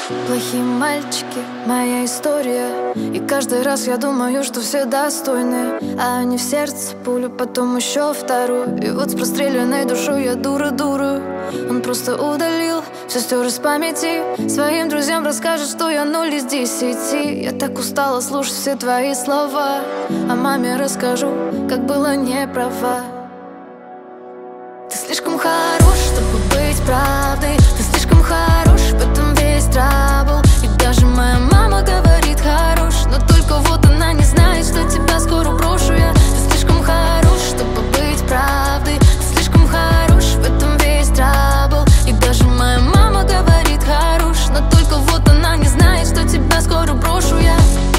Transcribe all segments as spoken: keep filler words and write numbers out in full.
Плохие мальчики, моя история. И каждый раз я думаю, что все достойны, а они в сердце пулю, потом еще вторую. И вот с простреленной душой я дура-дура. Он просто удалил, все стер из памяти. Своим друзьям расскажет, что я ноль из десяти. Я так устала слушать все твои слова. А маме расскажу, как было не права. Ты слишком хорош, чтобы быть правдой. Ты слишком хорош, в этом весь трабл. И даже моя мама говорит хорош, но только вот она не знает, что тебя скоро брошу я. Ты слишком хорош, чтобы быть правдой. Ты слишком хорош, в этом весь трабл. И даже моя мама говорит хорош, но только вот она не знает, что тебя скоро брошу я.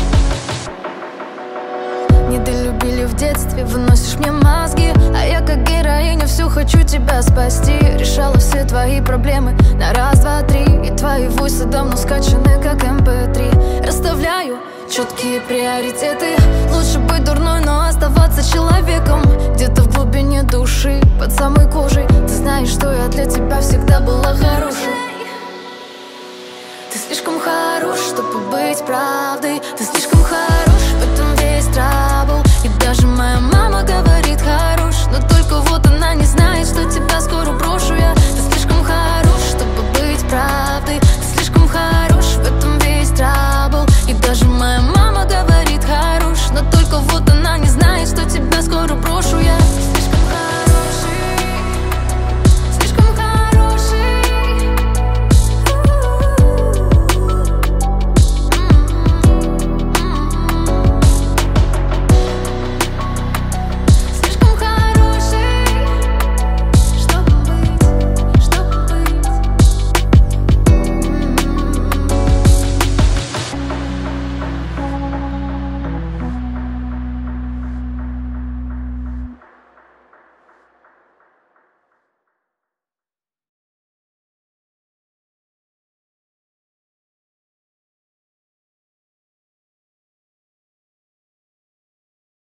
Недолюбили в детстве, выносишь мне мозги, а я как героиня все хочу тебя спасти. Решала все твои проблемы на раз, два, три. И твои войсы давно скачаны, как эм пэ три. Расставляю четкие приоритеты. Лучше быть дурной, но оставаться человеком. Где-то в глубине души, под самой кожей. Ты знаешь, что я для тебя всегда была хорошей. Ты слишком хорош, чтобы быть правдой. Ты слишком